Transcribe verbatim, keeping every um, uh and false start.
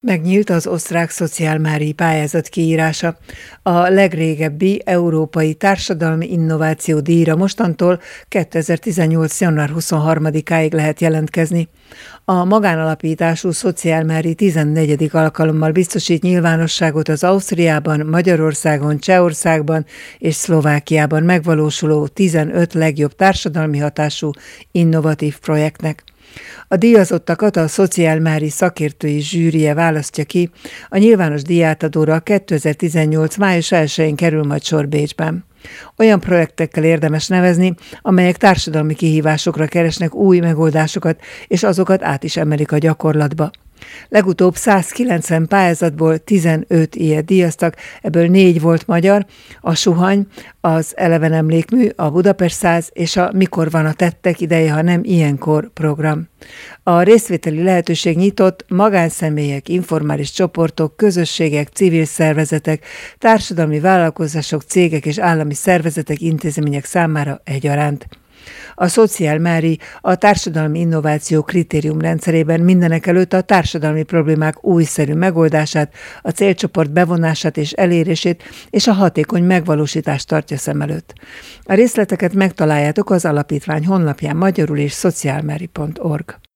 Megnyílt az osztrák szociálmári pályázat kiírása. A legrégebbi európai társadalmi innováció díjra mostantól kétezer-tizennyolc. január huszonharmadikáig lehet jelentkezni. A magánalapítású szociálmári tizennegyedik alkalommal biztosít nyilvánosságot az Ausztriában, Magyarországon, Csehországban és Szlovákiában megvalósuló tizenöt legjobb társadalmi hatású innovatív projektnek. A díjazottakat a szociálmári szakértői zsűrije választja ki, a nyilvános díjátadóra kétezer-tizennyolc. május elsején kerül majd sor Bécsben. Olyan projektekkel érdemes nevezni, amelyek társadalmi kihívásokra keresnek új megoldásokat, és azokat át is emelik a gyakorlatba. Legutóbb százkilencven pályázatból tizenöt ilyet díjaztak, ebből négy volt magyar, a Suhany, az Eleven emlékmű, a Budapest száz és a Mikor van a tettek ideje, ha nem ilyenkor program. A részvételi lehetőség nyitott magánszemélyek, informális csoportok, közösségek, civil szervezetek, társadalmi vállalkozások, cégek és állami szervezetek, intézmények számára egyaránt. A szociálmári a társadalmi innováció kritériumrendszerében mindenekelőtt a társadalmi problémák újszerű megoldását, a célcsoport bevonását és elérését és a hatékony megvalósítást tartja szem előtt. A részleteket megtaláljátok az alapítvány honlapján magyarul és szociálmári pont org.